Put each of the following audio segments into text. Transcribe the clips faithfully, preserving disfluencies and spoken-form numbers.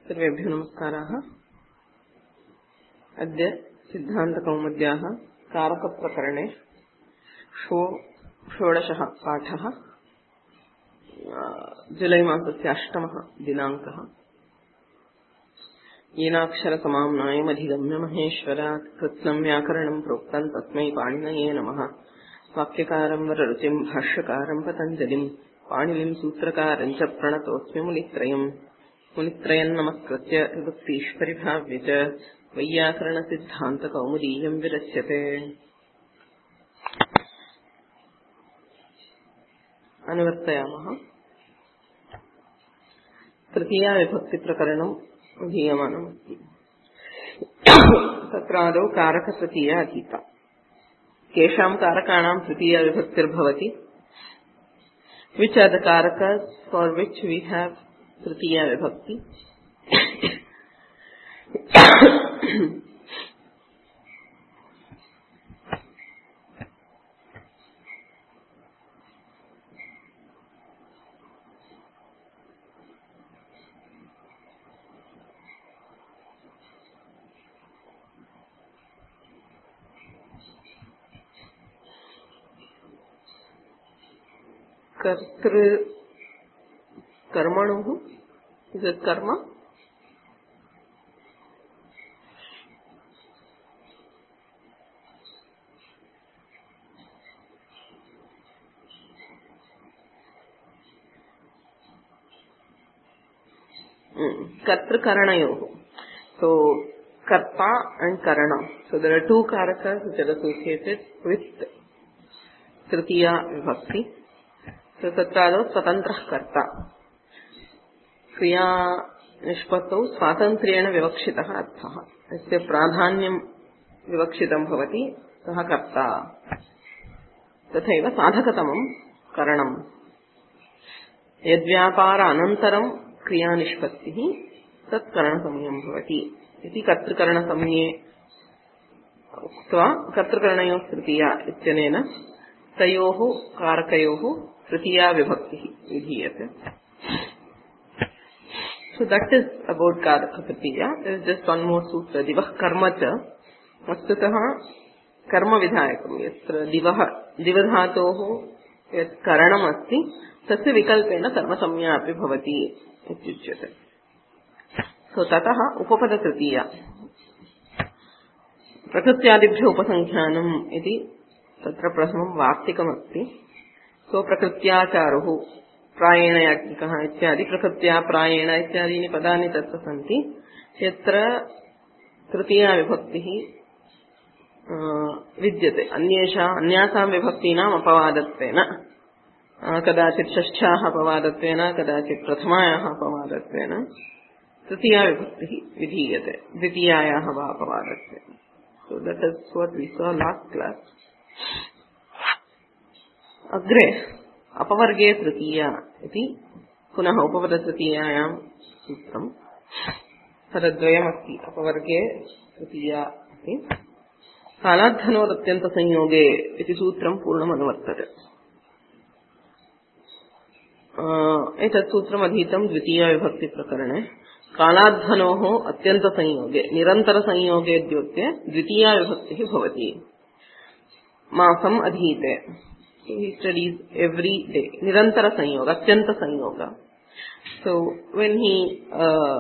सर्वेभ्यो नमस्काराः। अद्य सिद्धान्तकौमुद्याः कारकप्रकरणे षो षोडशः पाठः। जुलै मासस्य अष्टमः दिनाङ्कः। येनाक्षरसमाम्नायमधिगम्य महेश्वरात् कृत्स्नं व्याकरणं प्रोक्तं तस्मै पाणिनये नमः। वाक्यकारं वररुचिं भाष्यकारं पतञ्जलिं पाणिनिं सूत्रकारं च प्रणतोऽस्मि मुनित्रयम्। मुनित्रयं नमस्कृत्य विभक्तिष्परिभाव्य च वैयाकरणसिद्धान्तकौमुदीयं विरच्यते। अनुवर्तयामः। तृतीया विभक्तिप्रकरणम् अधीयमानमस्ति। तत्रादौ कारकतृतीया अधीता। केषां कारकाणां तृतीया विभक्तिर्भवति? Which are the karakas for which we have Tritiya Vibhakti? Kartru Karmanuhu? Is it karma? Mm. Kartru Karanayohu. So, Karta and Karana. So, there are two karakas which are associated with Tritiya Vibhakti. So, Tatrado Swatantrah Karta. क्रिया निष्पत्तौ स्वातन्त्र्येण विवक्षितः अर्थः। यस्य प्राधान्यं विवक्षितं भवति सः कर्ता। तथैव साधकतमं करणम्। यद्व्यापार अनन्तरं क्रिया निष्पत्तिः तत् करणसमयं भवति इति कर्तृकरणसमये उक्त्वा कर्तृकरणयोः तृतीया इत्यनेन तयोः कारकयोः तृतीया विभक्तिः विधीयते। So that is about Karaka Tritiya. There is just one more sutra. Divah karma cha. Vastutah karma vidhayakam. Yatra divah divadhatoho yat karanam asti. Tasya vikalpena karma samya api bhavati. Ityuchyate. So tataha upapada tritiya. Prakrityadibhyo upasankhyanam iti tatra prasamam vaktikam asti. So prakrityacharuhu प्रायेण याज्ञिकः इत्यादि प्रकृत्या प्रायेण इत्यादीनि पदानि तत्र सन्ति। यत्र तृतीया विभक्तिः विद्यते अन्येषा अन्यासां विभक्तीनाम् अपवादत्वेन, कदाचित् षष्ठ्याः अपवादत्वेन, कदाचित् प्रथमायाः अपवादत्वेन तृतीया विभक्तिः विधीयते द्वितीयायाः वा अपवादत्वेन। So that is what we saw last class. अग्रे अपवर्गे तृतीया इति पुनः उपपदतृतीयायां सूत्रम्। पदद्वयमस्ति अपवर्गे तृतीया इति। कालाद्धनोरत्यन्तसंयोगे इति सूत्रं पूर्णमनुवर्तते। एतत् सूत्रमधीतं द्वितीयाविभक्तिप्रकरणे। कालाद्धनोः अत्यन्तसंयोगे निरन्तरसंयोगे द्योत्ये द्वितीयाविभक्तिः भवति। मासम् अधीते. He studies every day. Nirantara sanyoga, atyanta sanyoga. So when he uh,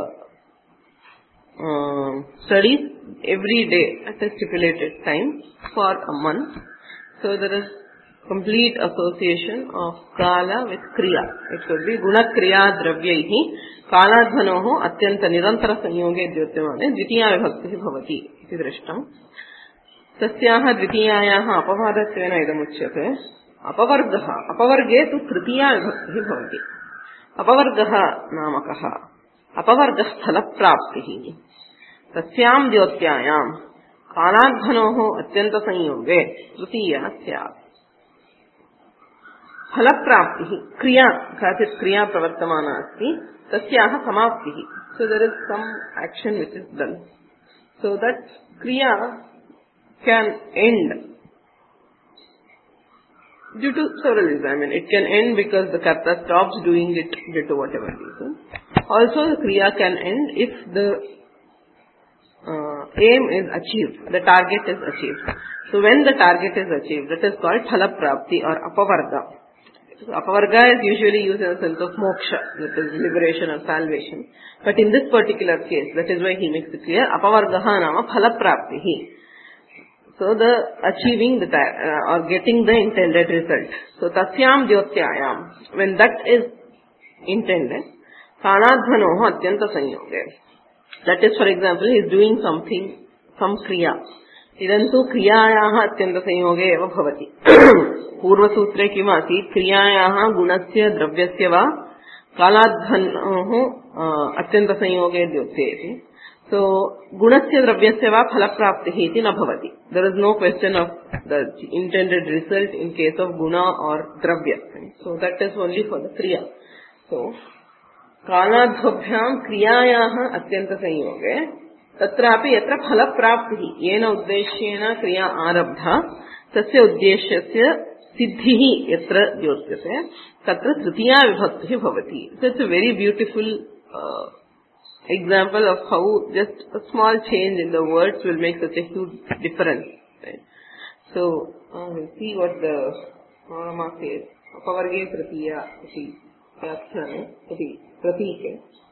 uh, studies every day at a stipulated time for a month, so there is complete association of kala with kriya. It could be guna kriya dravyaihi kaladhanoho atyanta nirantara sanyoge dyotyamane dvitiya vibhaktihi bhavati iti drishtam. Tasyaha dvitiyayaha apavadattvena idamuchyate. अपवर्गः अपवर्गे तु तृतीया विभक्तिः भवति। अपवर्गः नाम कः? अपवर्गः फलप्राप्तिः। तस्यां द्योत्यायां कालाद्धनोः अत्यन्तसंयोगे तृतीया स्यात्। फलप्राप्तिः क्रिया काचित् क्रिया प्रवर्तमाना अस्ति तस्याः समाप्तिः। So there is some action which is done. So that kriya can end due to several reasons. I mean, it can end because the karta stops doing it due to whatever reason. Also, the kriya can end if the uh, aim is achieved, the target is achieved. So when the target is achieved, that is called phala prapti or apavarga. So apavarga is usually used in the sense of moksha, that is liberation or salvation. But in this particular case, that is why he makes it clear, apavargaha nama phala praptihi. So the achieving the uh, or getting the intended result. So tasyam jyotyayam, when that is intended, kanadhanoho atyanta sanyoge. That is, for example, he is doing something, some kriya. Idantu kriyayaha atyanta sanyoge eva bhavati. Purvasutre kim asit kriyayaha gunasya dravyasya va kaladhanoho atyanta sanyoge dyotyeti. So, gunasya dravyasya va phala praptihi iti na bhavati. There is no question of the intended result in case of guna or dravya. So, that is only for the kriya. So, कालाद्भ्याम क्रियायाः अत्यंत संयोगे तत्रापि यत्र फल प्राप्तिः येन उद्देश्येन क्रिया आरब्धा तस्य उद्देश्यस्य सिद्धिः यत्र द्योत्यते तत्र तृतीया विभक्तिः भवति. So it's a very beautiful uh, example of how just a small change in the words will make such a huge difference. Right? So uh, we'll see what the Maharama says. Apavarge tritiya iti व्याख्याने इति प्रतीके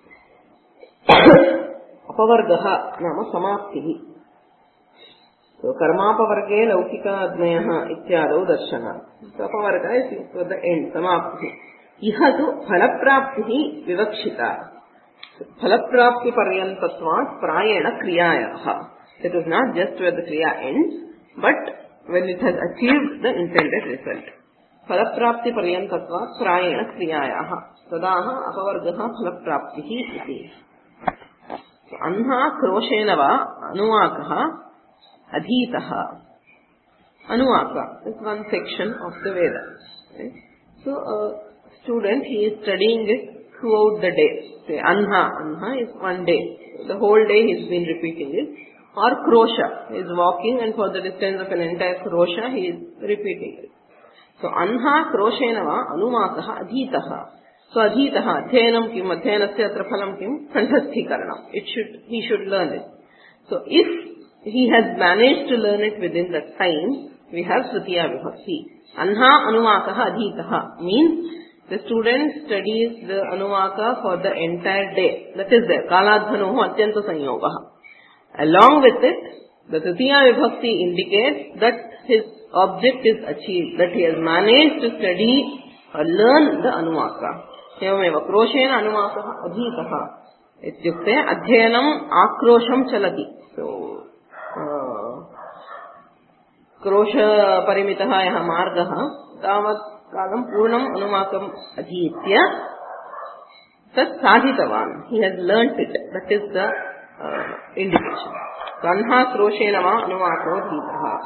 अपवर्गः नाम समाप्तिः. So कर्मापवर्गे लौकिकाग्नयः इत्यादौ दर्शनात्. So अपवर्गः is the end, समाप्तिः. इह तु फलप्राप्तिः विवक्षिता. फलप्राप्तिपर्यन्तत्वात् प्रायेण क्रियायाः. It is not just where the kriya ends, but when it has achieved the intended result. फलप्राप्ति पर्यन्तत्वात् प्रायेण क्रियायाः तदाह अपवर्गः फलप्राप्तिः इति. अन्हा क्रोशेन वा अनुवाकः अधीतः. Anuvaka is one section of the Vedas. Right? So a student, he is studying it throughout the day. Say anha, anha is one day. The whole day he has been repeating it. Or krosha, he is walking and for the distance of an entire krosha he is repeating it. So anha kroshena va anumakaha adhitaha. So adhitaha, adhyanam kim, adhyanasya atra phalam kim, kanthasthikaranam. It should, he should learn it. So if he has managed to learn it within that time, we have Tritiya Vibhakti. Anha anumakaha adhitaha means the student studies the anumaka for the entire day. That is there. Kaladhanoho atyanta sanyogaha. Along with it, the Tritiya Vibhakti indicates that his object is achieved, that he has managed to study or learn the anumaka. Evameva kroshena anumakaha adhitaha. Ityukte adhyanam akrosham chalati. So, krosha parimitaha yaha margaha tavat kalam purnam anumakam adhitya tat sadhitavan. He has learnt it. That is the uh, indication. Kanha kroshena va anumako adhitaha.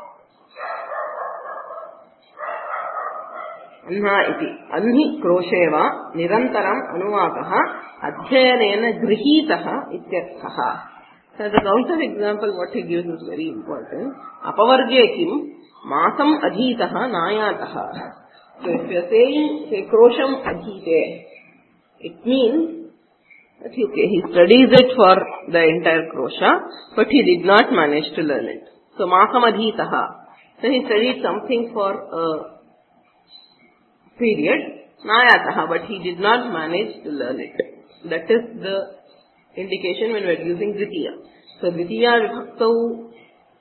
Anha iti. Anhi krosheva nirantaram anuvakaha adhyanena grihitaha ityarthaha. So as a counter example, what he gives is very important. Apavarge kim masam adhitaha nayataha. So if you are saying, say, krosham adhite, it means that okay, he studies it for the entire krosha, but he did not manage to learn it. So masam adhitaha. So he studied something for a period, nayataha, but he did not manage to learn it. That is the indication when we are using Dvitiya. So Dvitiya Vibhaktau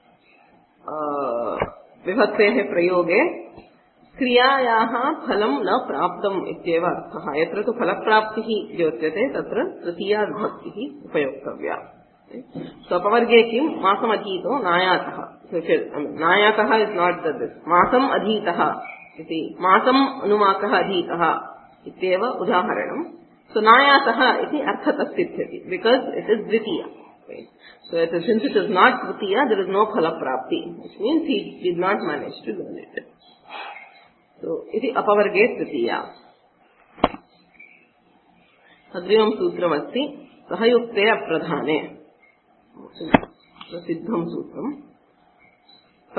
Vibhaktehe Prayoge Kriyayaha Phalam na Praptam Ityeva Arthaha. Yatra tu Phalapraptihi Jyotyate Tatra Tritiya Vibhaktihi Upayoktavya. So Apavarge kim Masam Adhito Nayataha. So I mean, Nayataha is not the this. Masam Adhitaha iti. Masam Anumakaha Adhitaha Ityeva Udaharanam. So nayataha iti arthatasthiti because it is dvitiya. Right? So it is, since it is not dvitiya, there is no phala prapti, which means he did not manage to learn it. So iti apavarge dvitiya. Agrivam sutram asti sahayukte apradhane. Prasiddham sutram.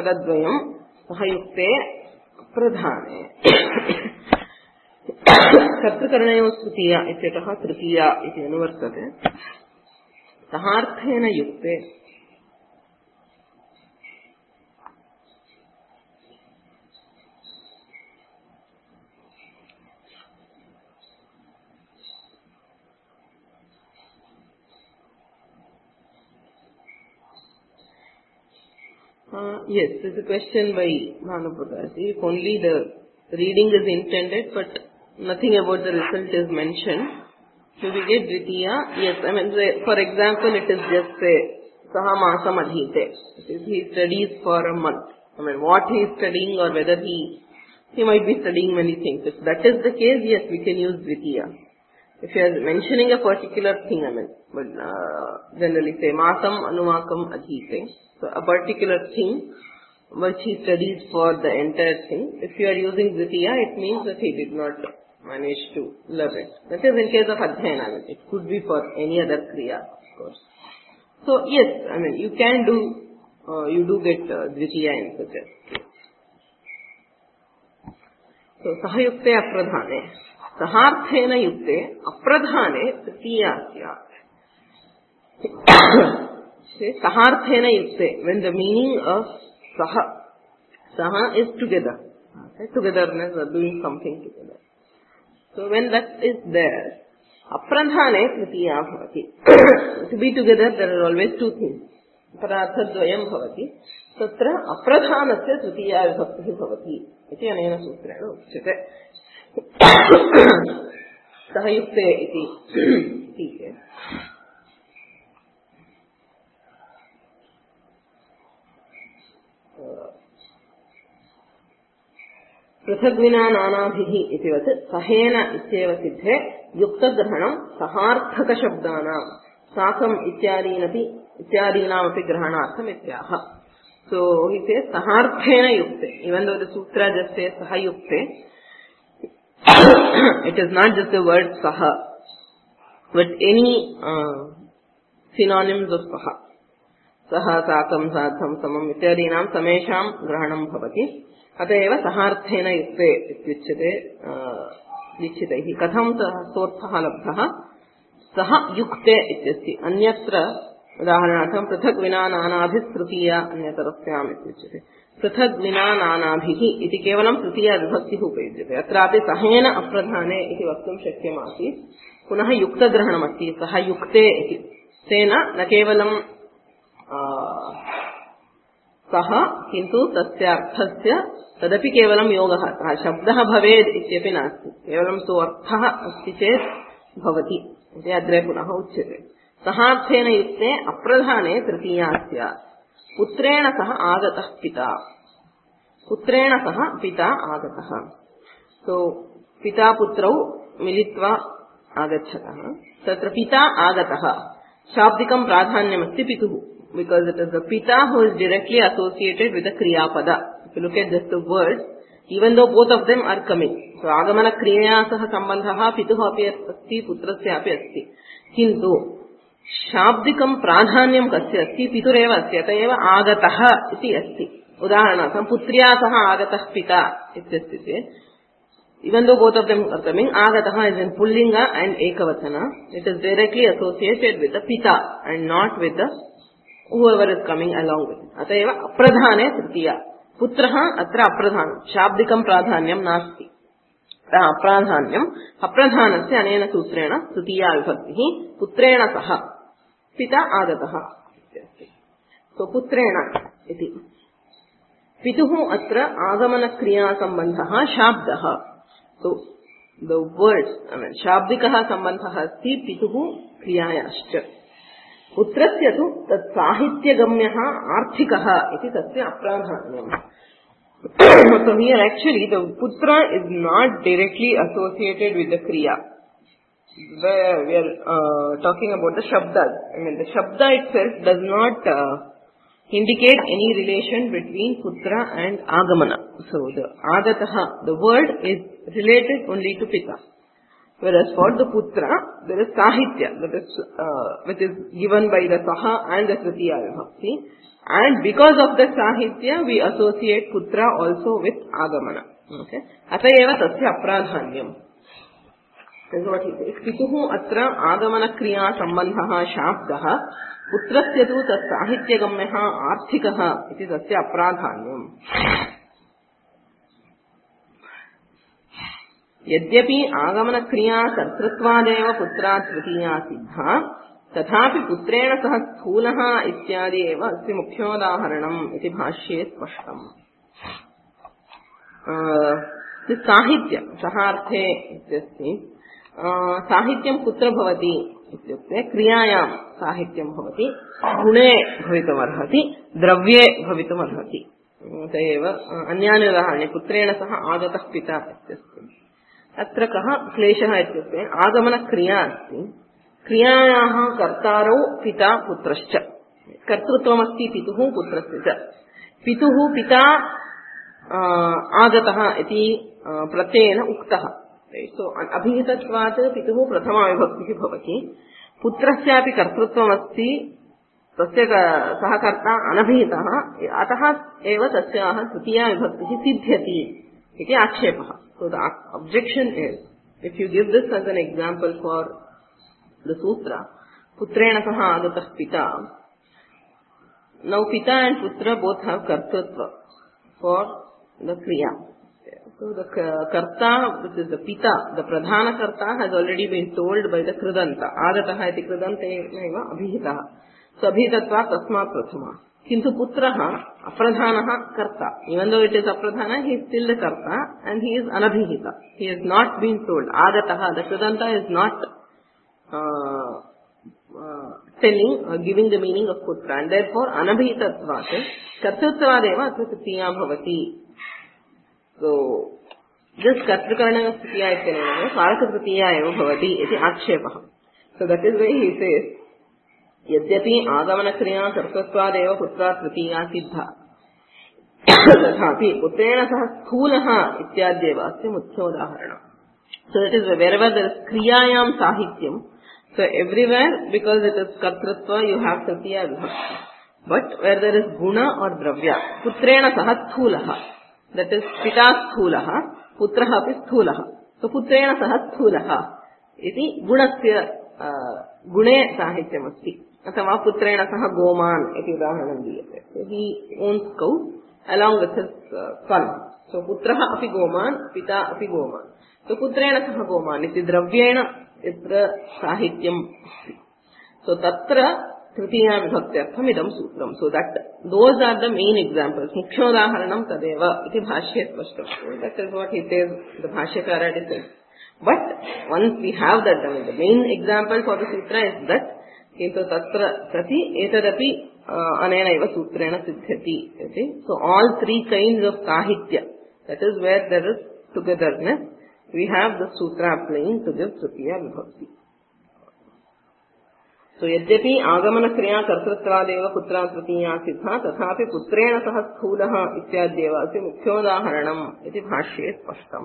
Padadvayam sahayukte apradhane. कर्तृकरणयोः तृतीया इत्यतः तृतीया इति अनुवर्तते. सहार्थेन युक्ते Uh, yes, this is a question by Bhanuprakash. If only the reading is intended, but nothing about the result is mentioned, do we get Dvitiya? Yes, I mean, for example, it is just say, Saha Masam Adhite. He studies for a month. I mean, what he is studying or whether he, he might be studying many things. If that is the case, yes, we can use Dvitiya. If you are mentioning a particular thing, I mean, but uh, generally say, Masam Anumakam Adhite. So a particular thing which he studies for the entire thing. If you are using Dvitiya, it means that he did not manage to learn it. That is in case of Adhyayana. It could be for any other Kriya, of course. So yes, I mean, you can do, uh, you do get uh, Dvitiya in such a case. So Sahayukte Apradhane. Saharthena Yukte Apradhane Tritiya Syat. Saharthena Yukte, when the meaning of Saha, Saha is together, okay? Togetherness or doing something together. So when that is there, Apradhane Tritiya Bhavati. To be together, there are always two things. Paratha Dvayam Bhavati. Tatra Apradhanasya Tritiya Vibhakti Bhavati. Iti anena sutrena uchyate. Sahayukte iti. Okay. पृथग्विना नानाभिः इतिवत् सहेन इत्येव सिद्धे युक्तग्रहणं सहार्थकशब्दानां साकम् इत्यादीनपि इत्यादीनामपि ग्रहणार्थम् इत्याह. So he says saharthena yukte. Even though the sutra just says sahayukte, it is not just the word saha, but any uh, synonyms of saha. Saha, sakam, sadham, samam ityadinam samesham grahanam bhavati. अतएव सहार्थेन युक्ते इत्युच्यते दीक्षितैः. कथं सोऽर्थः लब्धः? सः युक्ते इत्यस्ति. अन्यत्र उदाहरणार्थं पृथक् विना नानाभिः तृतीया अन्यतरस्याम् इत्युच्यते. पृथक् विना नानाभिः इति केवलं तृतीया विभक्तिः उपयुज्यते. अत्रापि सहेन अप्रधाने इति वक्तुं शक्यमासीत्. पुनः युक्तग्रहणमस्ति. सः युक्ते इति. तेन न केवलं सः किन्तु तस्य अर्थस्य तदपि केवलं योगः. शब्दः भवेत् इत्यपि नास्ति. केवलं सोऽर्थः अस्ति चेत् भवति इति अग्रे पुनः उच्यते. सहार्थेन युक्ते अप्रधाने तृतीया स्यात्. पुत्रेण सह आगतः पिता. पुत्रेण सह पिता आगतः. सो पिता पुत्रौ मिलित्वा आगच्छतः. तत्र पिता आगतः शाब्दिकं प्राधान्यमस्ति पितुः. Because it is the pita who is directly associated with the kriyapada. If you look at just the words, even though both of them are coming. So agamana kriya saha sambandhaha pituh api asti putrasya api asti. Kintu shabdikam pradhanyam kasya asti pitureva asti. Atayeva agataha iti asti. Udaharanartham putriya saha agatah pita ityasти. Even though both of them are coming, agataha is in pullinga and ekavachana. It is directly associated with the pita and not with the whoever is coming along with it. Atayeva apradhane tritiya. Putraha atra apradhanam. Shabdikam pradhanyam nasti. Apradhanyam. Apradhanasya anena sutrena tritiya vibhaktihi. Putrena saha. Pita agataha. So putrena iti. Pituhu atra agamana kriya sambandhaha shabdaha. So the words, I mean, shabdikaha sambandhaha asti pituhu kriyayascha. पुत्रस्य तु तत् साहित्यगम्यः आर्थिकः इति तस्य अप्राधान्यम्. So here actually the putra is not directly associated with the kriya. Where we are uh, talking about the shabdas. I mean the shabda itself does not uh, indicate any relation between putra and agamana. So the agataha, the word is related only to pita. Whereas for the putra, there is sahitya, that is, uh, which is given by the saha and the tritiya vibhakti. And because of the sahitya, we associate putra also with agamana. Okay. Atayeva tasya apradhanyam. This is what he says. Pituhu atra agamana kriya sambandhaha shabdaha putrasya tu tat sahityagamyaha arthikaha iti tasya apradhanyam. यद्यपि आगमन क्रिया कर्तृत्वादेव पुत्रात् तृतीया सिद्धा तथापि पुत्रेण सह स्थूलः इत्यादि एव अस्य मुख्योदाहरणम् इति भाष्ये स्पष्टम्. साहित्यं सहार्थे इत्यस्ति. साहित्यं कुत्र भवति इत्युक्ते क्रियायां साहित्यं भवति, गुणे भवितुमर्हति, द्रव्ये भवितुमर्हति. तदेव अन्यानि उदाहरणानि. पुत्रेण सह आगतः पिता इत्यस्ति. अत्र कः क्लेशः इत्युक्ते आगमनक्रिया अस्ति, क्रियायाः कर्तारौ पिता पुत्रश्च, कर्तृत्वमस्ति पितुः पुत्रस्य च. पितुः पिता आगतः इति प्रत्ययेन उक्तः. सो अभिहितत्वात् पितुः प्रथमा विभक्तिः भवति. पुत्रस्यापि कर्तृत्वमस्ति, तस्य सः कर्ता अनभिहितः, अतः एव तस्याः तृतीया विभक्तिः सिद्ध्यति इति आक्षेपः. So the objection is, if you give this as an example for the sutra, putrena saha agatah pita, now pita and putra both have kartritva for the kriya. So the karta, which is the pita, the pradhana karta, has already been told by the kridanta. Agatah iti kridanta eva abhihitah. So abhihitatva tasmat prathama. Kintu putraha apradhanaha karta. Even though it is apradhana, he is still the karta and he is anabhihita. He has not been told. Agataha, the kridanta is not uh, uh, telling or giving the meaning of putra, and therefore anabhihitatvat kartrittvadeva tritiya bhavati. So this kartrikarana tritiya ityanena karaka tritiya eva bhavati iti akshepah. So that is why he says यद्यपि आगमन क्रिया कर्तृत्वादेव पुत्रात् तृतीया सिद्धा तथापि पुत्रेण सह स्थूलः इत्याद्येव अस्य मुख्योदाहरणम्. So that is wherever there is kriyayam sahityam, so everywhere because it is kartrutva you have tritiya vibhakti. But where there is guna or dravya, putrena saha sthulah, that is pita sthulah, putraha api sthulah. So putrena saha sthulah iti gunasya gune sahityam asti. अथवा पुत्रेण सह गोमान इति उदाहरणं दीयते. So he owns cows along with his uh, son. So putraha api goman, pita api goman. So putrena sah goman iti dravyena itra sahityam. So tatra tritiya vibhaktyartham idam sutram. So that those are the main examples. Mukhyodaharanam tadeva iti bhashye spashtam. That is what he says, the bhashyakara says. But once we have that, I mean, the main example for the sutra is that किंतु तत्र सति एतदपि अनेन एव सूत्रेण सिद्ध्यति इति. So all three kinds of sahitya, that is where there is togetherness, we have the sutra applying to give tritiya vibhakti. So यद्यपि आगमन क्रिया कर्तृत्वादेव पुत्रा तृतीया सिद्धा तथापि पुत्रेण सह स्थूलः इत्याद्येव अस्य मुख्योदाहरणम् इति भाष्ये स्पष्टम्.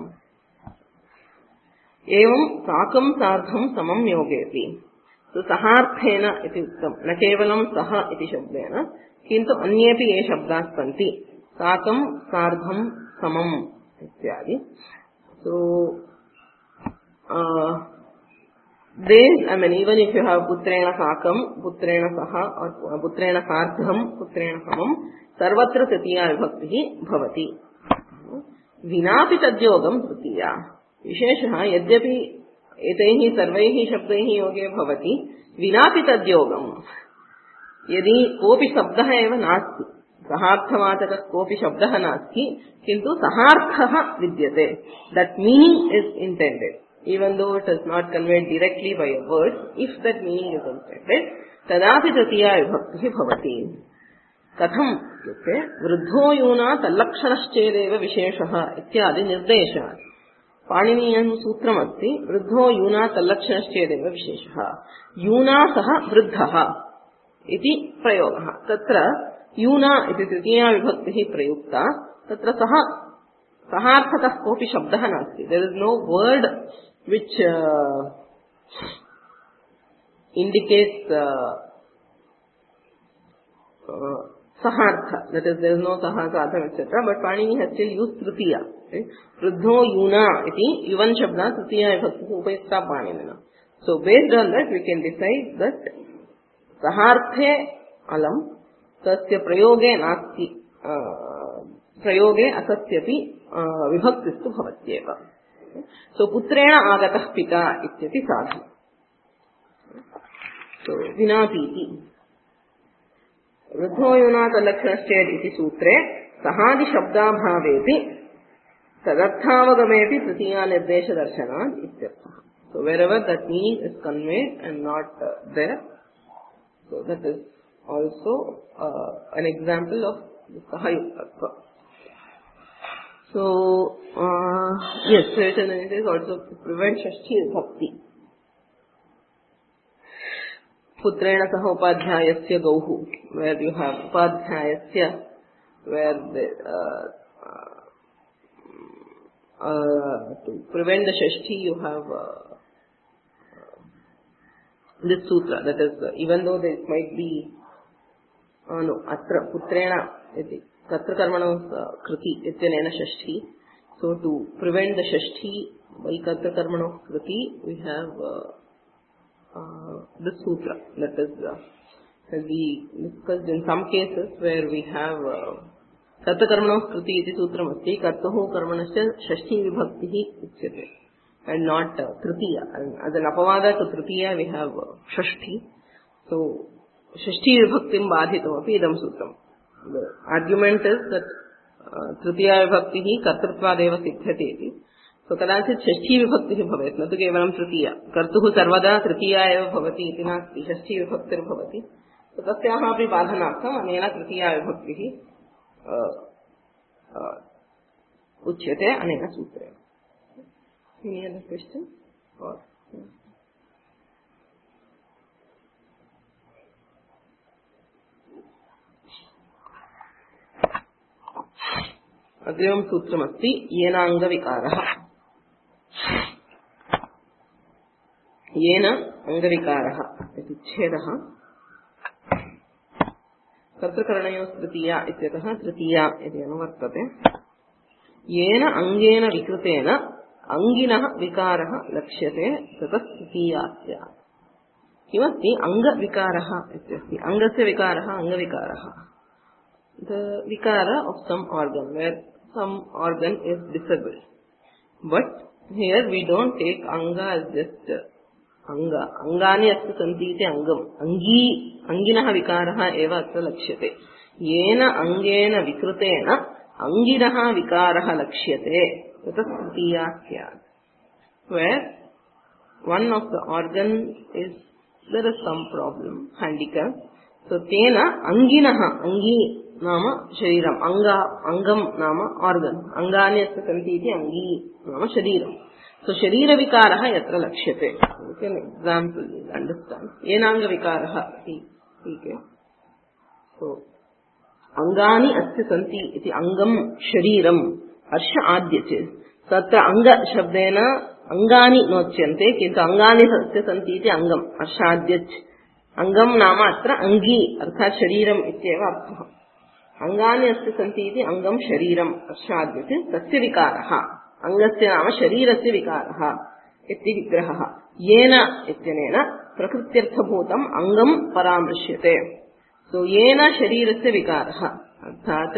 एवं साकं सार्धं समं योगेति. So saharthena iti uktam, na kevalam saha iti shabdena, kintu अन्येपि ये शब्दाः सन्ति, साकं सार्धं समं इत्यादि. So uh, these, I mean, even if you have putrena sakam, putrena saha, or putrena sardham, putrena samam, sarvatra tritiya vibhaktihi bhavati. Vinapi tadyogam tritiya. Visheshah yadyapi एतैः सर्वैः शब्दैः योगे भवति विनापि तद्योगम्. यदि कोऽपि शब्दः एव नास्ति, सहार्थवाचकः कोऽपि शब्दः नास्ति, किन्तु सहार्थः विद्यते, that meaning is intended, even though it is not conveyed directly by a word, if that meaning is intended, तदापि तृतीया विभक्तिः भवति. कथम् इत्युक्ते वृद्धो यूना तल्लक्षणश्चेदेव विशेषः इत्यादि निर्देशः. पाणिनीयं सूत्रमस्ति, वृद्धो यूना तल्लक्षणश्चेदेव विशेषः. यूना सह वृद्धः इति प्रयोगः. तत्र यूना इति तृतीया विभक्तिः प्रयुक्ता. तत्र सः सहार्थकः कोऽपि शब्दः नास्ति. There is no word which indicates sahartha, that is, there is no saha, sadham, et cetera. But Panini has still used tritiya. Right? Vruddho yuna iti yuvan shabda tritiya vibhakti upayukta Panina. So based on that, we can decide that saharthe alam tasya prayoge nasti prayoge asasyapi vibhaktistu bhavatyeva. So putrena agatah pita ityati sadhu. So vinapiti. Vruddho yunata lakshanasched iti sutre sahadi shabdabhavepi tadarthavagamepi tritiya nirdesha darshanat ityartha. So wherever that meaning is conveyed and not uh, there, so that is also uh, an example of the sahayuktatva. So uh, yes, certain it is also to prevent shashti bhakti. Putrena saha upadhyayasya gauhu, where you have upadhyayasya, where the uh, uh, uh, to prevent the shashti you have uh, this sutra, that is, uh, even though there might be uh, no atra putrena iti tatra karmana kriti ityanena shashti. So to prevent the shashti by tatra karmana kriti, we have uh, uh, this sutra, that is uh, has we discussed in some cases where we have tatra karmana kriti iti sutram asti kartuhu karmanasya shashti vibhakti uchyate, and not uh, tritiya. And as an apavada to tritiya, we have uh, shashti. So, shashti vibhaktim badhitam api idam sutram. The argument is that uh, tritiya vibhakti hi kartrutva deva siddhati iti. So, kadachit shashti vibhakti bhavet, na tu kevalam tritiya. Kartuhu sarvada tritiya eva bhavati iti nasti, shashti vibhaktir bhavati. So, tasyaha api badhanartham anena tritiya vibhakti uchyate anena sutre. Any other question? Or अग्रिमं सूत्रमस्ति येन अंगविकारः. येन अंगविकारः इति छेदः कर्तृकरणयोः तृतीया इत्यतः तृतीया इति अनुवर्तते. येन अंगेन विकृतेन अंगिनः विकारः लक्ष्यते ततः तृतीया स्यात्. किमस्ति अंगविकारः इत्यस्ति. अंगस्य विकारः अंगविकारः. The vikara of some organ, where some organ is disabled. But here we don't take anga as just uh, anga. Angani asti santi iti angam. Angi, anginaha vikaraha eva atra lakshyate. Yena angena vikrutena anginaha vikaraha lakshyate. Tatas tritiya syat. Where one of the organs is, there is some problem, handicap. So tena anginaha, angi nama shariram, anga, angam nama organ, angani asti santi iti angi nama shariram. So sharira vikaraha yatra lakshyate. You can example, you understand. Yenanga vikaraha, okay. So angani asti santi iti angam shariram harsha adyache. Tatra anga shabdena angani nocyante, kintu angani asti santi iti angam harsha adyache. Angam nama atra angi arthat shariram ityeva artha. Angani asti santi iti angam shariram arshadhyate tasya vikaraha. Angasya nama sharirasya vikaraha iti vigrahaha. Yena ityanena prakrityarthabhutam angam paramrishyate. So yena sharirasya vikaraha arthat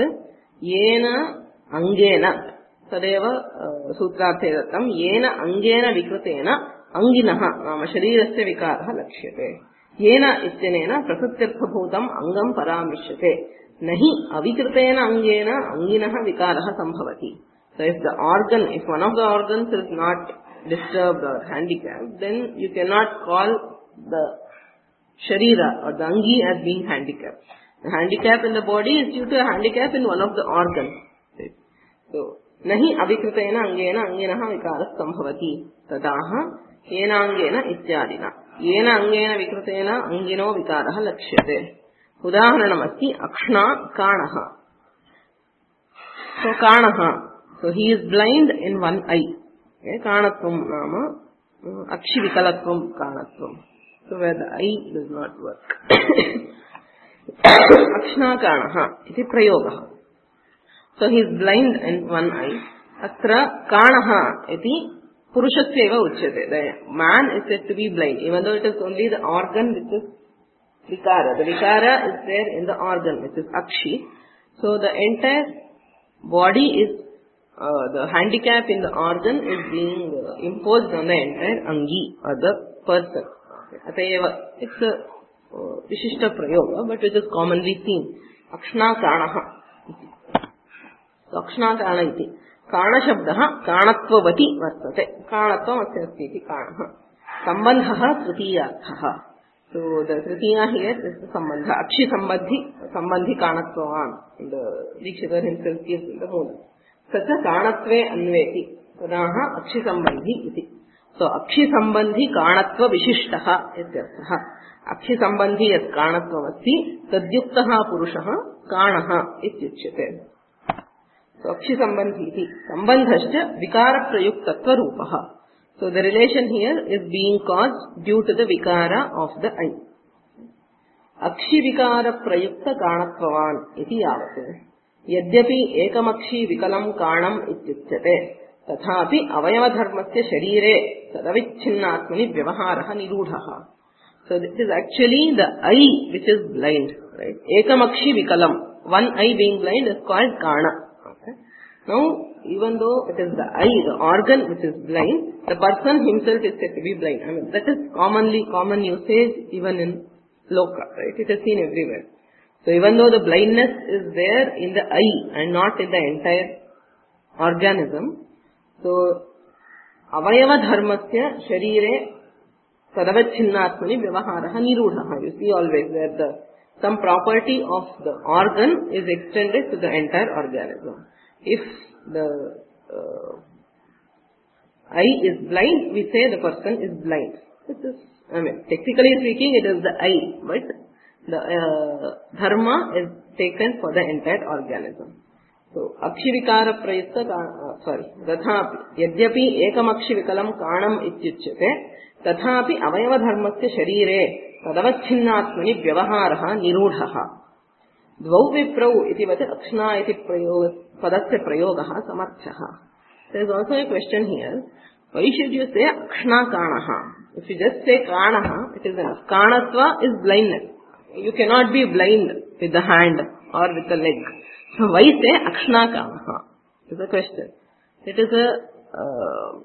yena angena tadeva sutrarthe dattam yena angena vikrutena anginaha nama sharirasya vikaraha lakshyate. Yena ityanena prakrityarthabhutam angam paramrishyate. Nahi avikritena angena anginaha vikaraha sambhavati. So if the organ, if one of the organs is not disturbed or handicapped, then you cannot call the sharira or the angi as being handicapped. The handicap in the body is due to a handicap in one of the organs. Right? So, nahi avikritena angena anginaha vikaraha sambhavati. Tadaha yena angena ityadina. Yena angena vikritena angino vikaraha lakshyate. Udaharanamasti akshna kanaha. So kanaha. So he is blind in one eye. Okay, kanatvam nama akshi vikalatvam kanatvam. So where the eye does not work. Akshnakanaha iti prayogaha. So he is blind in one eye. Atra kanaha iti Purushasyeva uchyate. The man is said to be blind, even though it is only the organ which is vikara. The vikara is there in the organ, which is akshi. So the entire body is, uh, the handicap in the organ is being uh, imposed on the entire angi, or the person. Atayeva, it's a uh, vishishta prayoga, but it is commonly seen. Akshna kanaha. So akshna kana iti. Kana shabdaha kanatvavati vartate. Kanatvam asya asti iti kanaha. Sambandhaha tritiyarthaha. So the tritiya here is the sambandha. Akshi sambandhi, sambandhi kanatvavan. The Dikshidhar himself gives in the whole. Sacha kanatve anveti. Tadaha akshi sambandhi iti. So akshi sambandhi kanatva vishishtaha ityarthaha. Akshi sambandhi yat kanatvam asti tadyuktaha purushaha kanaha ityuchyate. So akshi sambandhi iti. Sambandhascha vikara prayuktatva rupaha. So the relation here is being caused due to the vikara of the eye. Akshi vikara prayukta kanatvavan iti yavate. Yadyapi ekamakshi vikalam kanam ityuchyate. Tathapi avayava dharmasya sharire sadavicchinnatmani vyavaharaha nirudhaha. So this is actually the eye which is blind. Right? Ekamakshi vikalam. One eye being blind is called kana. Okay? Now, even though it is the eye, the organ which is blind, the person himself is said to be blind. I mean, that is commonly common usage even in loka, right? It is seen everywhere. So even though the blindness is there in the eye and not in the entire organism, so avayava dharmasya sharire sadavacchinnatmani vyavaharaha nirudhaha. You see always that the some property of the organ is extended to the entire organism. If the uh, eye is blind, we say the person is blind. This is, I mean, technically speaking, it is the eye, but the uh, dharma is taken for the entire organism. So, akshivikara prayutta, uh, sorry, tathapi, yadyapi ekamakshivikam kanam ityuchyate, tathapi avayava dharmasya sharire tadavacchinnatmani vyavaharaha nirudhaha. Dvau viprau iti vate akshna iti prayoga, padasya prayogaha samarthyaha. There is also a question here. Why should you say akshna kanaha? If you just say kanaha, it is enough. Kanatva is blindness. You cannot be blind with the hand or with the leg. So why say akshna kanaha? Is a question. It is a, uh,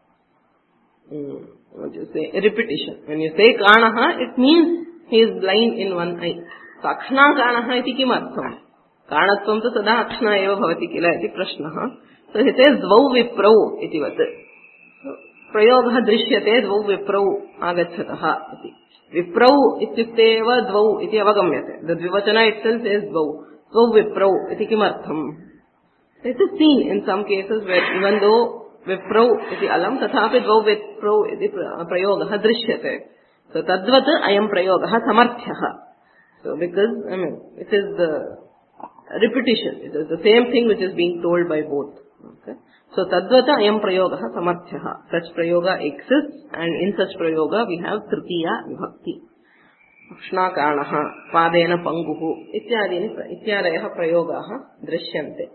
mm, what do you say, a repetition. When you say kanaha, it means he is blind in one eye. So akshna kanaha iti kimartham? Kanatvam tu sada akshna eva bhavati kila iti prashnaha. So he says dvau viprau iti vat. Prayogaha drishyate dvau viprau agacchataha iti. Viprau ityukte eva dvau iti avagamyate. The dvivachana itself is dvau. Dvau viprau iti kimartham? It is seen in some cases where even though viprau iti alam, tathapi dvau viprau iti prayogaha drishyate. So tadvat ayam prayogaha samarthyaha. So because, I mean, it is the repetition. It is the same thing which is being told by both. Okay? So tadvata ayam prayogaha samarthyaha. Such prayoga exists, and in such prayoga we have tritiya vibhakti. Akshna kanaha, padena panguhu, ityadini ityadayaha prayogaha drishyante.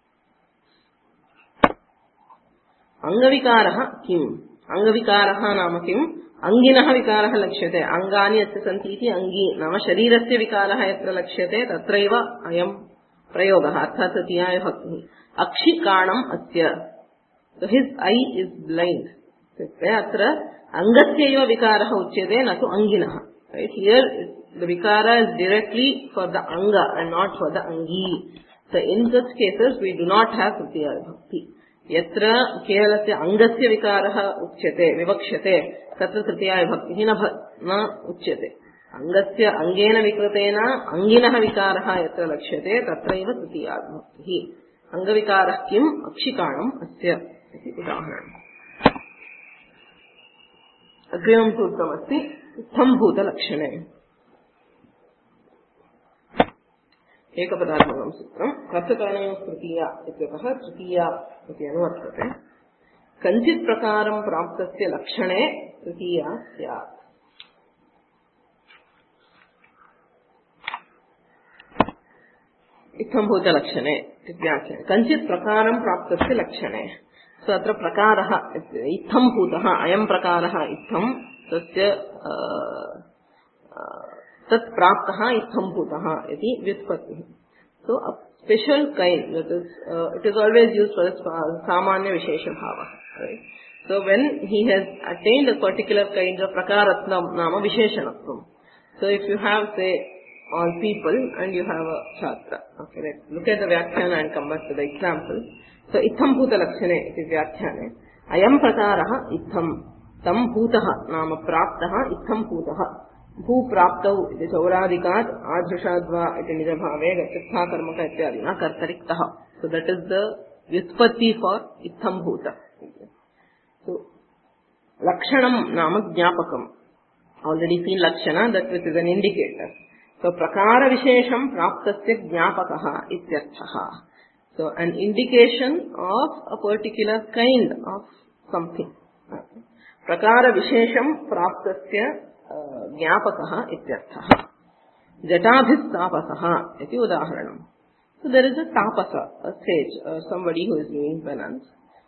Angavikaraha kim? Angavikaraha nama kim? Anginaha vikaraha lakshyate. Angani asya santi iti angi nama sharirasya vikaraha yatra lakshyate tatraiva ayam prayogaha arthat tritiya vibhakti. Akshi kanam asya. So his eye is blind. Atra angasyaiva vikaraha uchyate na tu anginaha. Right? Here the vikara is directly for the anga and not for the angi. So in such cases we do not have tritiya vibhakti. Yatra kevalasya angasya vikaraha uchyate vivakshate tatra tritiya vibhakti na uchyate. Angasya angena vikratena anginaha vikaraha yatra lakshyate tatraiva tritiya vibhakti. Angavikarah kim akshikanam asya iti udaharanam. Agrivam sutram asti itham bhuta lakshane. Ekapadarthamam sutram kartakaranam tritiya ityatah tritiya iti anuvartate. Kanchit prakaram praptasya lakshane tritiya syat. इत्थंभूत लक्षणे व्याख्याने कञ्चित् प्रकारं प्राप्तस्य लक्षणे सो अत्र प्रकारः इत्थंभूतः अयं प्रकारः इत्थं तस्य तत् प्राप्तः इत्थंभूतः इति व्युत्पत्तिः so a special kind that is uh, it is always used for samanya vishesha bhava, right? So when he has attained a particular kind of prakaratnam nama visheshanatvam. So if you have say all people and you have a chhatra, okay, let's look at the vyakhyana and come back to the example. So itham bhuta lakshane iti vyakhyane ayam prakarah itham tam bhutah nama praptah itham bhutah भू प्राप्तौ इति चौरादिकात् आदृशाद्वा इति निजभावे गच्छत्था कर्मक इत्यादिना कर्तरिक्तः. So that is the व्युत्पत्ति for इत्थं भूत. So लक्षणं नाम ज्ञापकम्. Already seen lakshana, that which is an indicator. So प्रकार विशेषं प्राप्तस्य ज्ञापकः इत्यर्थः. So an indication of a particular kind of something. प्रकार विशेषं प्राप्तस्य ज्ञापकः इत्यर्थः. जटाभिस्तापसः इति उदाहरणम्. So there is a tapasa, a sage, or somebody who is doing penance.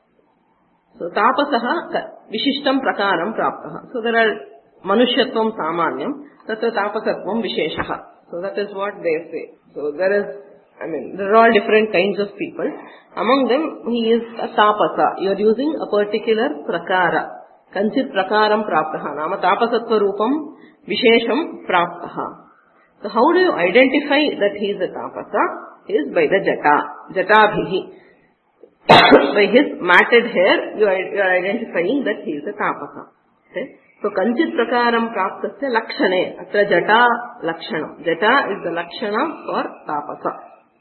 So tapasah vishishtam prakaram praptah. So there are manushyatvam samanyam, tatra tapasatvam visheshah. So that is what they say. So there is, I mean, there are all different kinds of people. Among them, he is a tapasa. You are using a particular prakara. Kanchit प्रकारं प्राप्तः नाम तापसत्व रूपं विशेषं प्राप्तः. So how do you identify that he is a tapasa? Is by the jata, jatabhihi. By his matted hair, you are, you are identifying that he is a tapasa. Okay? So Kanchit प्रकारं प्राप्तस्य लक्षणे अत्र jata लक्षणं. Jata is the lakshana for tapasa.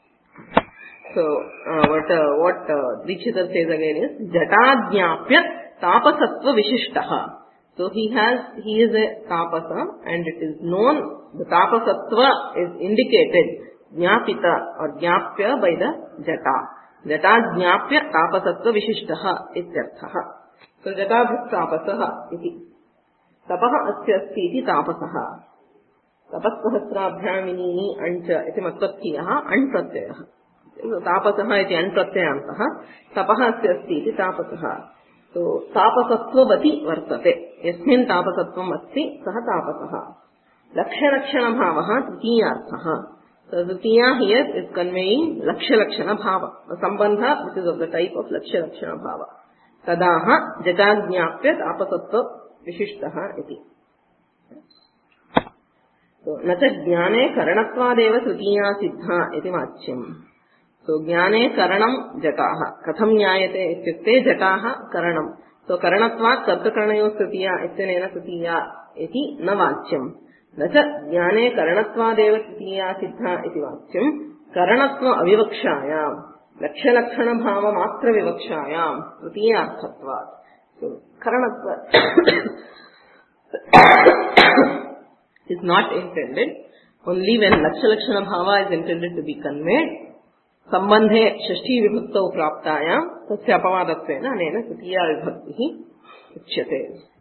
So uh, what uh, what uh, Dikshita says again is jatadnyapya tapasatva vishishtaha. So he has, he is a tapasa and it is known, the tapasatva is indicated, jnapita or jnapya by the jata. Jata jnapya tapasatva vishishtaha ityarthaha. So jatabhut tapasaha iti. Tapaha asya asti iti tapasaha. Tapassahasrabhyaminini ancha iti matvattiyaha anpratyayah. So tapasaha iti anpratyayantaha. Tapaha asya asti iti tapasaha. So tapasattvati vartate. Yasmin tapasatvam asti saha tapasaha. Lakshya lakshana bhavaha tritiyarthaha. So tritiya here is conveying lakshya lakshana bhava, a sambandha which is of the type of lakshya lakshana bhava. Tadaha jatagnyapya tapasatva vishishtaha iti. So nacha jnane karanatvadeva tritiya siddha iti vachyam. So jnane karanam jataha. Katham jnayate ityukte jataha karanam. So karanatvat sarkakaranayo tritiya ityanena tritiya iti na vachyam. Nacha jnane karanattvadeva tritiya siddha iti vachyam. Karanatva avivakshayam. Lakshya lakshana bhava matra vivakshayam. Tritiyarthatvat. So karanatva is not intended. Only when lakshya lakshana bhava is intended to be conveyed. संबंधे षष्ठी विभक्तौ प्राप्तायां तस्य अपवादत्वेन अनेन तृतीया विभक्तिः उच्यते.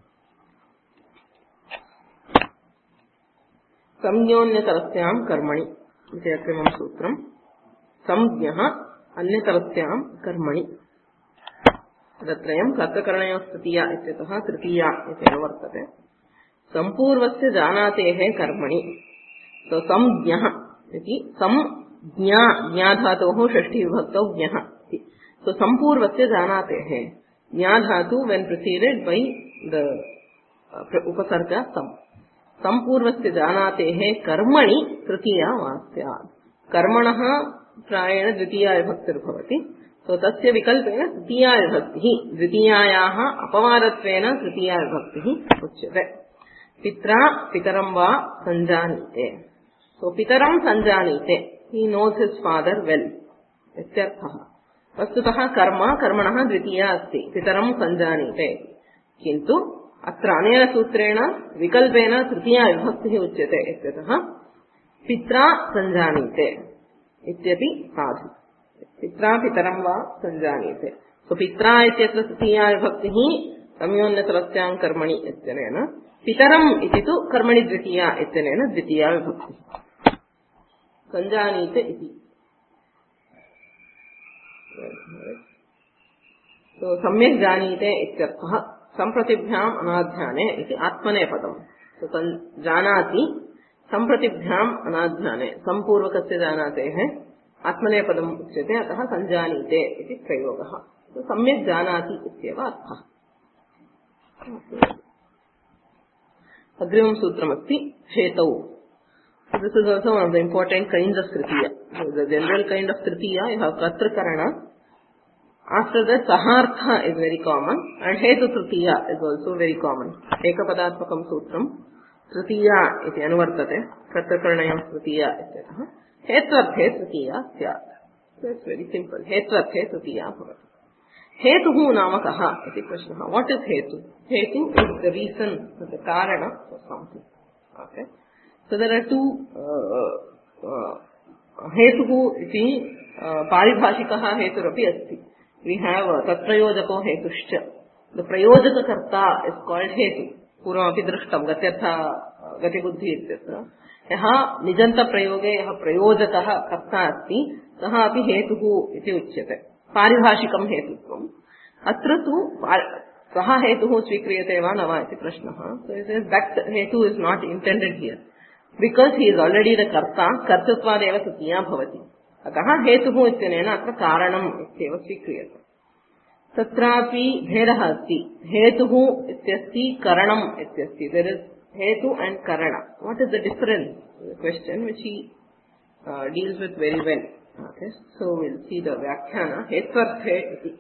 संज्ञोऽन्यतरस्यां कर्मणि इति अग्रिमं सूत्रम्. संज्ञः अन्यतरस्यां कर्मणि. तत्रयं कर्तकरणयोः तृतीया इत्यतः तृतीया इति वर्तते. सम्पूर्वस्य जानातेः कर्मणि. तो संज्ञः इति सं ज्ञा ज्ञा धातोः षष्ठी विभक्तौ ज्ञः. So संपूर्वस्य जानातेः. ज्ञा धातु when preceded by the uh, उपसर्ग सम. संपूर्वस्य जानातेः कर्मणि तृतीया वा स्यात्. कर्मणः प्रायेण द्वितीया विभक्तिर्भवति. So तस्य विकल्पेन तृतीया विभक्तिः. द्वितीयायाः अपवादत्वेन तृतीया विभक्तिः उच्यते. पित्रा पितरं वा संजानीते. So पितरं संजानीते. He knows his father well. इत्यर्थः. वस्तुतः कर्म कर्मणः द्वितीया अस्ति. पितरं संजानीते. किन्तु अत्र अनेन सूत्रेण विकल्पेन तृतीया विभक्तिः उच्यते इत्यतः पित्रा संजानीते इत्यपि साधु. पित्रा पितरं वा संजानीते. सो पित्रा इत्यत्र तृतीया विभक्तिः संयोन्यतरस्यां कर्मणि इत्यनेन. पितरम् इति तु कर्मणि द्वितीया इत्यनेन द्वितीया विभक्तिः. संजानीते इति. So samyak janite ityarthah sampratibhyam anadhyane iti atmanepadam. So janati sampratibhyam anadhyane sampurvakasya janatehe atmanepadam uchyate atah sanjanite iti prayogah. So samyak janati ityeva arthah. Agrimam sutramasti hetau. So this is also one of the important kinds of tritiya. So the general kind of tritiya, you have katra karana. After that, sahartha is very common, and hetu tritiya is also very common. Ekapadatmakam sutram tritiya iti anuvartate katra karanayam tritiya ityatah hetvarthe tritiya syat. So it's very simple. Hetvarthe tritiya bhavati. Hetuhu namakaha iti prashnaha. What is hetu? Hetu is the reason, the karana for something. Okay. So there are two uh, uh, hetuhu iti uh, paribhashikaha heturapi asti. We have uh, tatprayojako hetushcha. The prayojaka karta is called hetu. Purvamapi drishtam gatyartha gatibuddhi ityatra. Yaha nijanta prayoge yaha prayojakaha karta asti. Saha api hetuhu iti uchyate. Paribhashikam hetutvam. Atra tu saha hetuhu svikriyate va na va iti prashnaha. So it says that hetu is not intended here. Because he is already the karta, kartatvad eva tritiya bhavati. Ataha hetuhu ityanena atra karanam ityeva svikriyate. Tatrapi bhedaha asti. Hetuhu ityasti karanam ityasti. There is hetu and karana. What is the difference? The question which he uh, deals with very well. Okay, so we'll see the vyakhyana. Hetvarthe iti.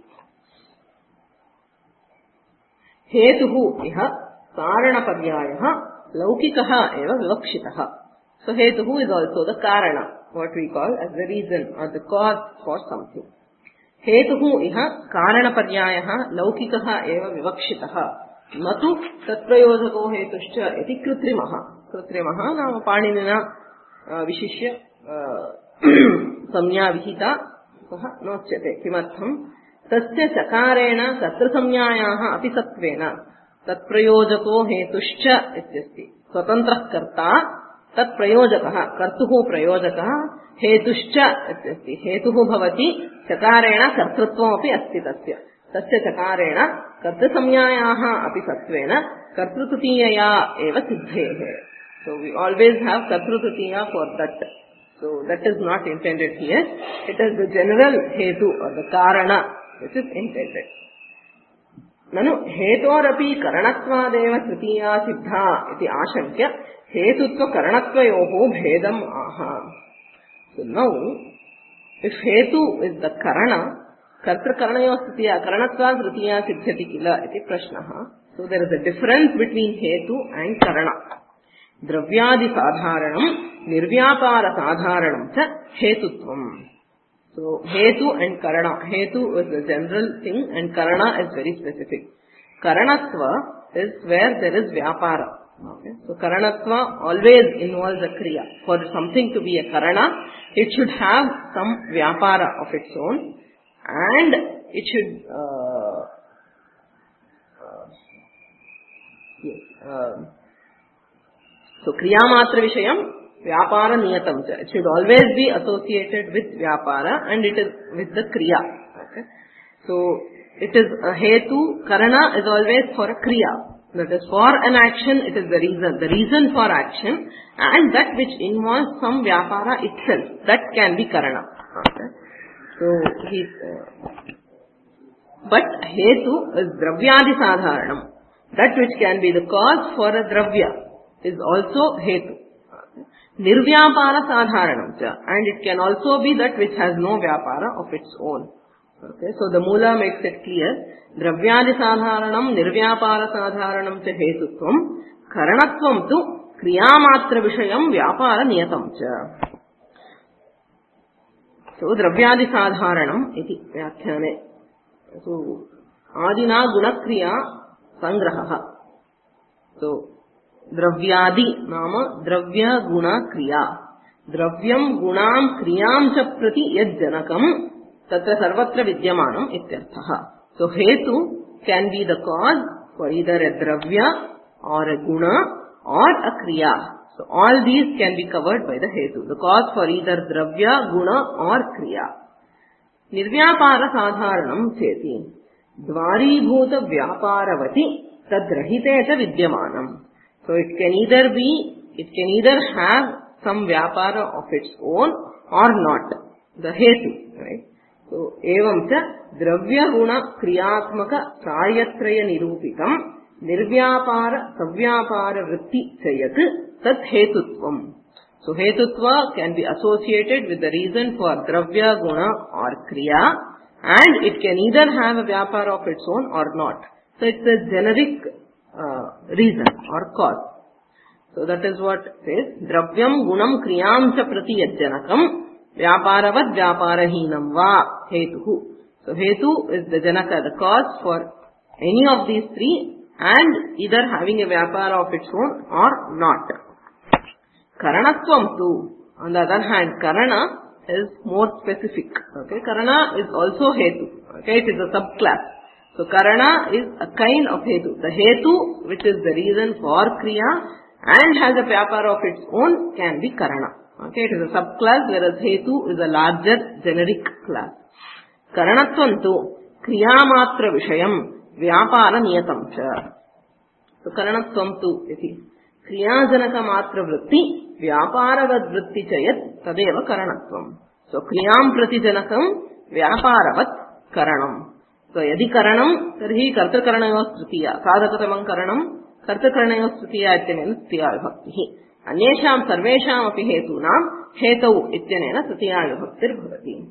Hetuhu iha karana padyayaha laukikaha eva vivakshitaha. So hetuhu is also the karana, what we call as the reason or the cause for something. Hetuhu iha karana padyayaha laukikaha eva vivakshitaha. Natu tatprayojako hetushcha iti krutrimaha. Krutrimaha nama paninina vishishya samya vihita saha nocyate. Kimartham? Tasya chakarena katra samyayaha api satvena tatprayojako hetushcha ityasti. Swatantrah karta tatprayojakaha kartuhu prayojakaha hetushcha ityasti. Hetuhu bhavati chakarena kartrutvam api asti tasya. Tasya chakarena katra samyayaha api satvena kartrututiyaya eva siddhehe. So we always have kartrututiya for that. So that is not intended here. It is the general hetu or the karana which is intended. Nanu hetorapi karanatvadeva tritiya siddha iti ashankya hetutva karanatvayoho bhedam aha. So now, if hetu is the karana, kartra karanayo tritiya karanatva tritiya siddhati kila iti prashnaha. So there is a difference between hetu and karana. Dravyadi sadharanam nirvyapara sadharanam cha hetutvam. So hetu and karana. Hetu is the general thing and karana is very specific. Karanatva is where there is vyapara. Okay. So karanatva always involves a kriya. For something to be a karana, it should have some vyapara of its own, and it should uh, uh, yes, uh, so kriya matra vishayam vyapara niyatam cha. It should always be associated with vyapara and it is with the kriya. Okay. So it is a hetu, karana is always for a kriya. That is for an action, it is the reason. The reason for action and that which involves some vyapara itself, that can be karana. Okay. So he, uh, but hetu is dravyadi sadharanam. That which can be the cause for a dravya is also hetu. Nirvyapara sadharanam cha, and it can also be that which has no vyapara of its own. Okay, so the Mula makes it clear. Dravyadi sadharanam nirvyapara sadharanam cha hetutvam karanatvam tu kriyamatra vishayam vyapara niyatam cha. So dravyadi sadharanam iti vyakhyane. So adina gunakriya sangraha. So dravyadi nama dravya guna kriya. Dravyam gunam kriyam cha prati yad janakam tatra sarvatra vidyamanam ityarthaha. So hetu can be the cause for either a dravya or a guna or a kriya. So all these can be covered by the hetu. The cause for either dravya, guna or kriya. Nirvyapara sadharanam cheti. dvaribhuta vyaparavati tadrahite cha vidyamanam. So it can either be, it can either have some vyapara of its own or not. The hetu, right? So evam cha dravya guna kriyatmaka karyatraya nirupitam nirvyapara savyapara vritti chayat tat hetutvam. So hetutva can be associated with the reason for dravya guna or kriya, and it can either have a vyapara of its own or not. So it's a generic uh, reason or cause. So that is what it says. Dravyam gunam kriyam cha prati yajjanakam vyaparavat vyaparahinam va hetuhu. So hetu is the janaka, the cause for any of these three, and either having a vyapara of its own or not. Karanatvam too, on the other hand, karana is more specific. Okay, karana is also hetu. Okay, it is a subclass. So karana is a kind of hetu. The hetu, which is the reason for kriya and has a vyapara of its own, can be karana. Okay, it is a subclass, whereas hetu is a larger generic class. Karanatvam tu kriyamatra vishayam vyapara niyatam cha. So karanatvam tu iti kriyajanaka matra vritti vyaparavat vritti chayat tadeva karanatvam. So kriyam pratijanakam vyaparavat karanam. So yadi karanam tarhi kartakaranayo tritiya sadhakatamam karanam kartakaranayo tritiya ityanena tritiya vibhakti. Anyesham sarvesham api hetunam hetau ityanena tritiya vibhaktir bhavati.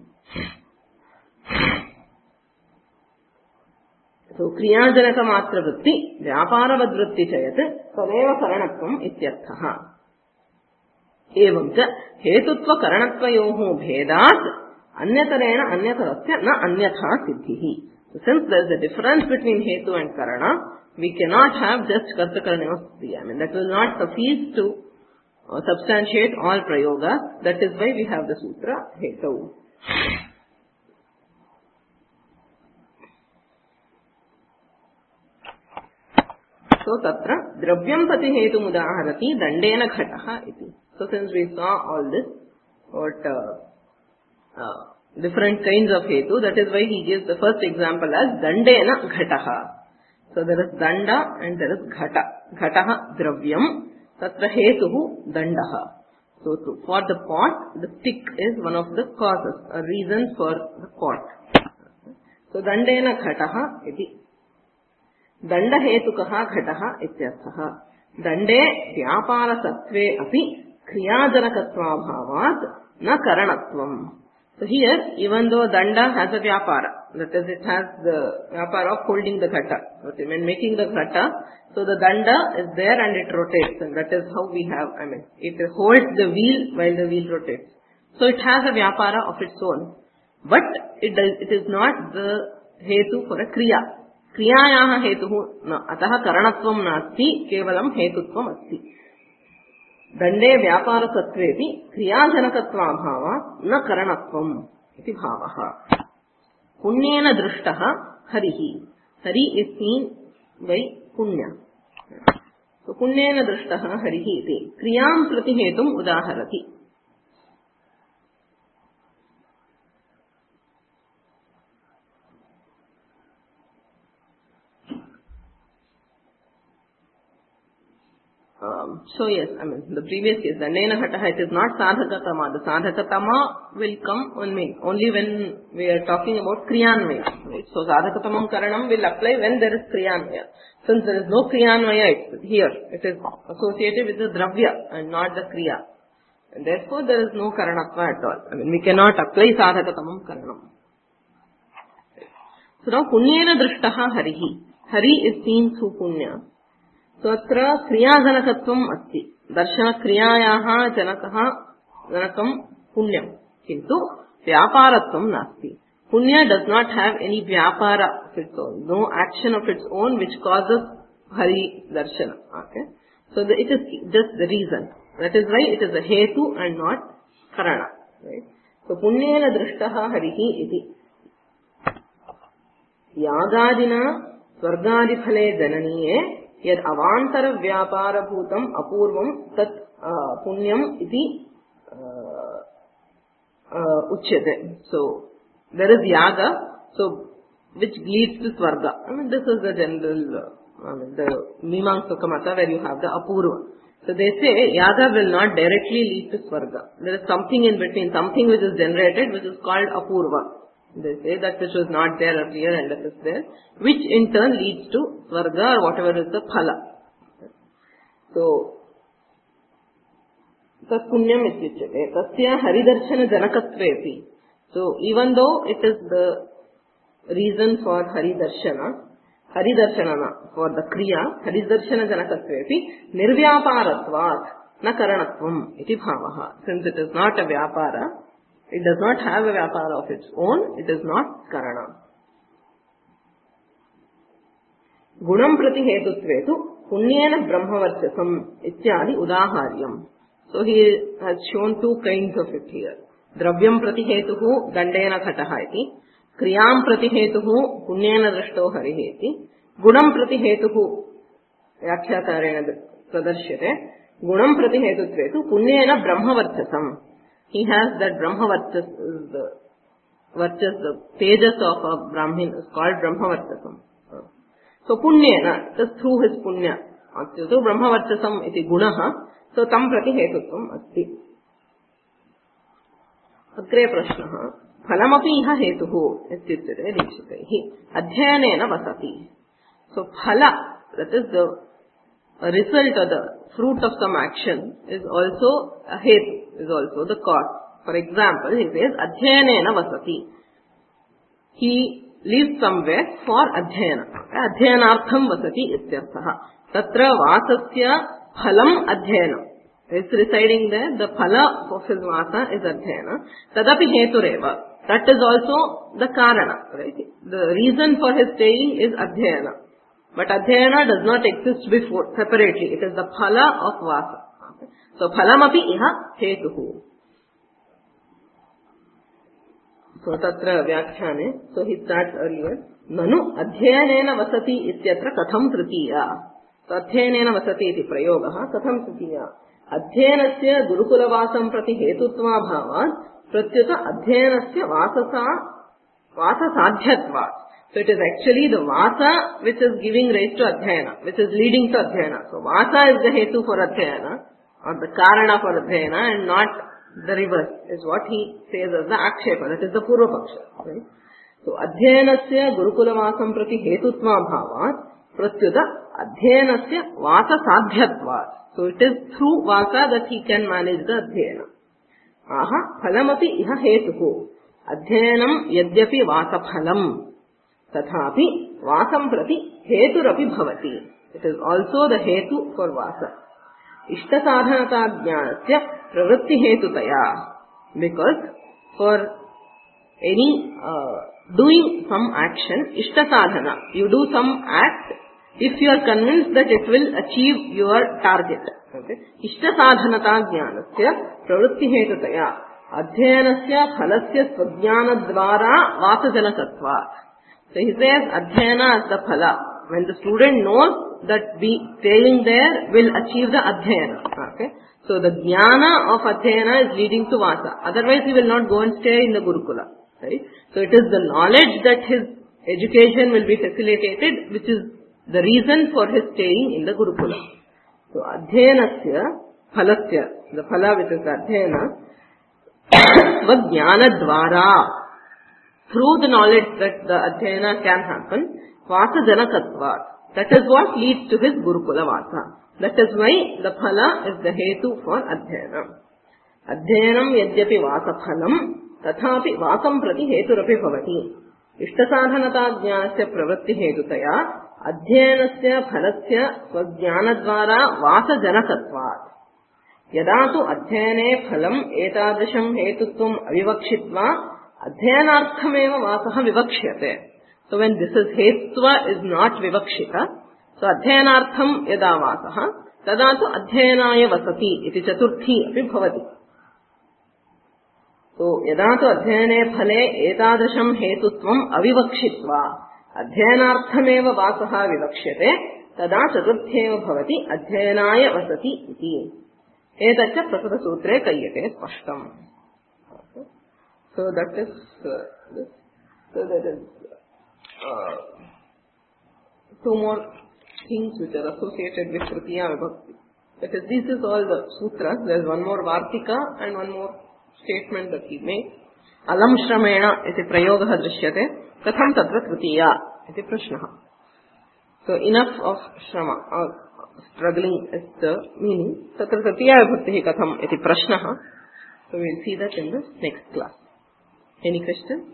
So kriyajanaka matra vritti vyaparavat vritti chayat tadeva karanatvam ityarthaha. Evam cha hetutva karanatvayoho bhedat anyatarena anyatarasya na anyatha siddhihi. So since there is a difference between hetu and karana, we cannot have just kartakaranayosti. I mean, that will not suffice to uh, substantiate all prayogas. That is why we have the sutra hetu. So tatra dravyam pati hetu mudaharati dandena ghataha iti. So since we saw all this, what uh, uh, different kinds of hetu, that is why he gives the first example as dandena ghataha. So there is danda and there is ghata. Ghataha dravyam, tatra hetuhu dandaha. So to, for the pot, the stick is one of the causes, a reason for the pot. So dandena ghataha iti. Danda hetukaha ghataha ityarthaha. Dande vyapara sattve api kriyajanakatva bhavat na karanatvam. So here, even though danda has a vyapara, that is, it has the vyapara of holding the ghata. Okay, when making the ghata, so the danda is there and it rotates, and that is how we have, I mean, it holds the wheel while the wheel rotates. So it has a vyapara of its own, but it does, it is not the hetu for a kriya. Kriyayaha hetuhu na ataha karanatvam nasti kevalam hetutvam asti. Dande vyapara sattvepi kriyajanakatva bhava na karanatvam iti bhavaha. Punyena drishtaha harihi. Hari is seen by punya. So punyena drishtaha harihi iti kriyam prati hetum udaharati. Um, so yes, I mean, the previous case, the Dandena Ghataha, it is not Sadhakatama. The Sadhakatama will come only, only when we are talking about Kriyanvaya. Right? So Sadhakatamam Karanam will apply when there is Kriyanvaya. Since there is no Kriyanvaya it's here, it is associated with the Dravya and not the Kriya. And therefore there is no Karanatva at all. I mean, we cannot apply Sadhakatamam Karanam. So now Punyena Drishtaha Harihi. Hari is seen through Punya. So atra kriyajanakatvam asti. Darshana kriyayaha janakaha janakam punyam. Kintu vyaparatvam nasti. Punya does not have any vyapara of its own. No action of its own which causes hari darshana. Okay. So the, it is just the reason. That is why it is a hetu and not karana. Right. So punyena drishtaha harihi iti. Yagadina swargadifale jananiye yad avantara vyapara bhutam apurvam tat uh, punyam iti uh, uh, uchyate. So there is yaga. So which leads to Swarga. I mean, this is the general, uh, I mean, the Mimamsaka Mata where you have the Apurva. So they say Yaga will not directly lead to Swarga. There is something in between, something which is generated which is called Apurva. They say that which was not there earlier and that is there, which in turn leads to Swarga or whatever is the Phala. So, tas punyam ityuchyate, tasya haridarshana janakatvepi. So, even though it is the reason for haridarshana, haridarshanana, for the kriya, haridarshana janakatvepi, nirvyaparatvat, na karanatvam, iti bhavaha. Since it is not a vyapara, it does not have a vyapara of its own, it is not karana. Gunam prati hetutvetu, punyena brahmavarchasam, ityadi udaharyam. So he has shown two kinds of it here. Dravyam prati hetuhu, dandena khataha iti. Kriyam prati hetuhu, punyena drashto hariheti. Gunam prati hetuhu, yakhyakarena pradarshite. Gunam prati hetutvetu, punyena brahmavarchasam. He has that brahmavarchas, is the varchas, the tejas of a brahmin is called brahmavarchasam. So punyena, just through his punya. So brahmavarchasam iti gunaha. So tam prati hetutvam asti. Agre prashnaha. Phalamapi iha hetuhu ityuchyate dikshitaihi. Adhyayanena vasati. So phala, that is the result or the fruit of some action, is also a hetu, is also the cause. For example, he says adhyayanena vasati. He lives somewhere for adhyayana. Adhyayanartham vasati ityarthaha. Tatra vasasya phalam adhyayana. It's residing there. The phala of his vasa is adhyayana. Tadapi hetureva. That is also the karana. Right? The reason for his staying is adhyayana. But adhyayana does not exist before, separately. It is the phala of vasa. Okay. So phalamapi iha hetuhu. So tatra vyakhyane. So he starts earlier. Nanu adhyayanena vasati ityatra katham tritiya. So adhyayanena vasati iti prayogaha katham tritiya. Adhyayanasya gurukulavasam prati hetutva bhavat pratyuta adhyayanasya vasasa vasasadhyatvat. So it is actually the vasa which is giving rise to adhyayana, which is leading to adhyayana. So vasa is the hetu for adhyayana, or the karana for adhyayana, and not the reverse, is what he says as the akshepa. That is the purva paksha. Right? So adhyayanasya gurukulavasam prati hetutva bhavat pratyuta adhyayanasya vasa sadhyatvat. So it is through vasa that he can manage the adhyayana. Aha phalamapi iha hetuhu. Adhyayanam yadyapi vasa phalam. Tathapi vasam prati heturapi bhavati. It is also the hetu for vasa. Ishta sadhanata jnanasya pravritti hetutaya. Because for any uh, doing some action, ishta sadhana, you do some act if you are convinced that it will achieve your target. Okay? Ishta sadhanata jnanasya pravritti hetutaya. Adhyayanasya phalasya svajnana dvara vasajanakatvat. So he says adhyayana as the phala. When the student knows that be staying there will achieve the adhyayana. Okay? So the jnana of adhyayana is leading to vasa. Otherwise he will not go and stay in the Gurukula. Right? So it is the knowledge that his education will be facilitated which is the reason for his staying in the Gurukula. So adhyayanasya phalasya, the phala which is adhyayana, svajnana dvara. Through the knowledge that the adhyayana can happen, vasa janakatvat. That is what leads to his Gurukula vasa. That is why the phala is the hetu for adhyayana. Adhyayanam yadyapi vasa phalam, tathapi vasam prati heturapi bhavati. Ishtasadhanata jnanasya pravritti hetutaya, adhyayanasya phalasya svajnanadvara vasa janakatvat. Yada tu adhyayane phalam etadrisham hetutvam avivakshitva, adhyayanarthameva vasaha vivakshyate. So when this is hetva is not vivakshita, so adhyayanartham yada vasaha, tada tu adhyayanaya vasati iti chaturthi api bhavati. So yada tu adhyayane phale etadasham hetutvam avivakshitva, adhyayanarthameva vasaha vivakshyate, tada chaturtheva bhavati adhyayanaya vasati iti. Etacha prasada sutre kayyate spashtam. So that is uh, this. So that is uh, two more things which are associated with Tritiya Vibhakti. That is, this is all the sutras. There is one more Vartika and one more statement that he makes. Alam Shramena iti prayogaha drishyate katham tatra Tritiya iti prashnaha. So enough of Shrama, or struggling is the meaning. Tatra Tritiya Vibhakti katham iti prashnaha. So we will see that in the next class. Any questions?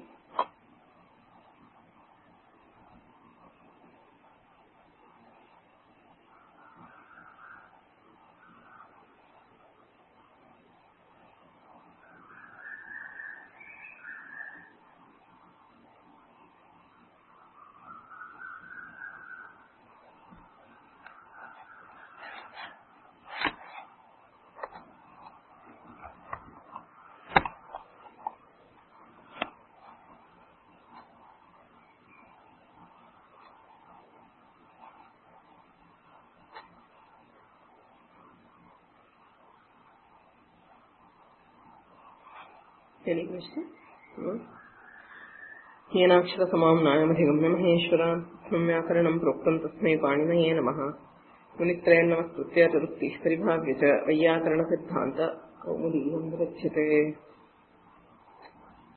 Any question? No? येनाक्षर समाम नायमधिगम्य महेश्वरान् व्याकरणं प्रोक्तं तस्मै पाणिनये नमः। मुनित्रयं नमस्कृत्य चतुष्टयं परिभाव्य च वैयाकरणसिद्धान्त कौमुदीं रच्यते।